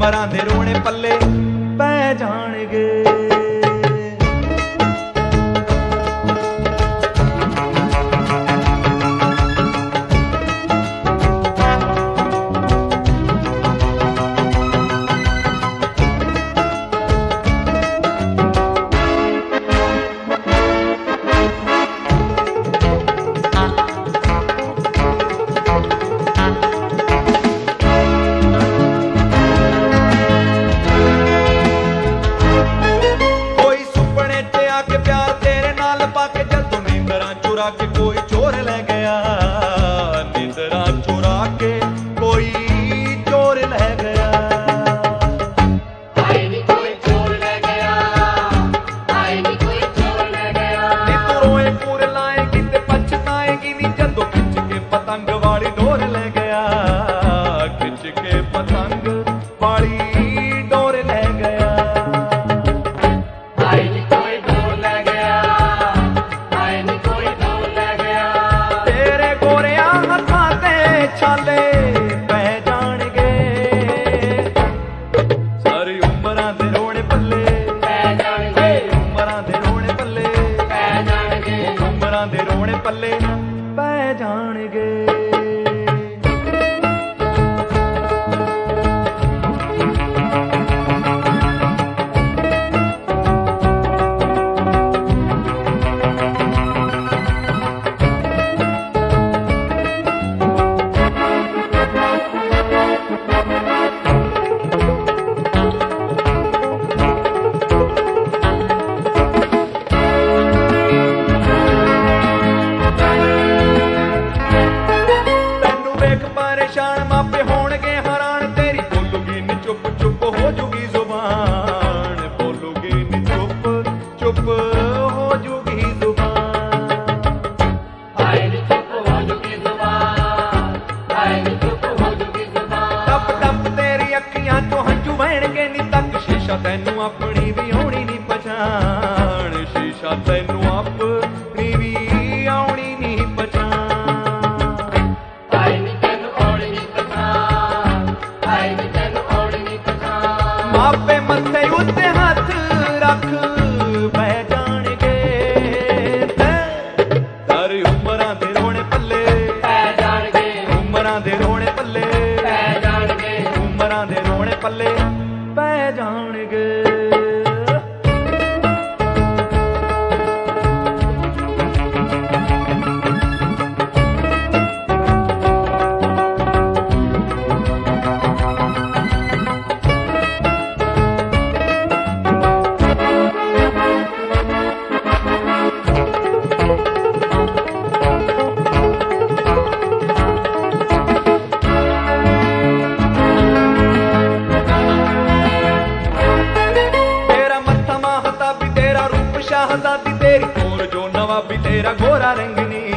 ਉਮਰਾਂ ਦੇ ਰੋਣੇ ਪੱਲੇ ਪੈ ਜਾਣਗੇ। के कोई चोर ले गया, निंदरा चुरा के कोई चोर ले गया। आए नी कोई चोर ले गया, आए नी कोई चोर ले गया। नी तू रोएगी लाएगी ते पछताएगी नी जदों खिंच के पतंग वाली डोर ले गया, खिंच के पतंग वाली डोर ले गया। आए नी कोई डोर ले गया, आए नी कोई छाले पै जाणगे, सारी उमरां दे रोणे पल्ले पै जाणगे, उमरां दे रोणे पल्ले पै जाणगे, उमरां दे रोणे पल्ले पै जाणगे। परेशान मापे होणगे हैरान, तेरी बोलूगी नी चुप चुप हो जूगी जुबान, बोलूगी नी चुप चुप हो जूगी जुबान। आए नी चुप हो जूगी जुबान, आए नी चुप हो जूगी जुबान। टप टप तेरी अखियां चों हंझू बहणगे नी तक शीशा तैनू अपनी भी आउणी नी पछाण, शीशा तैनू अपनी भी आउणी नी पछाण। मापे मथे उत्ते हथ रख पै जाणगे, सारी उमरां दे रोणे पल्ले पै जाणगे, उमरां दे रोणे पल्ले पै जाणगे, उमरां दे रोणे पल्ले पै जाणगे। शाहजादी तेरी कोल जो नवाबी तेरा गोरा रंगनी,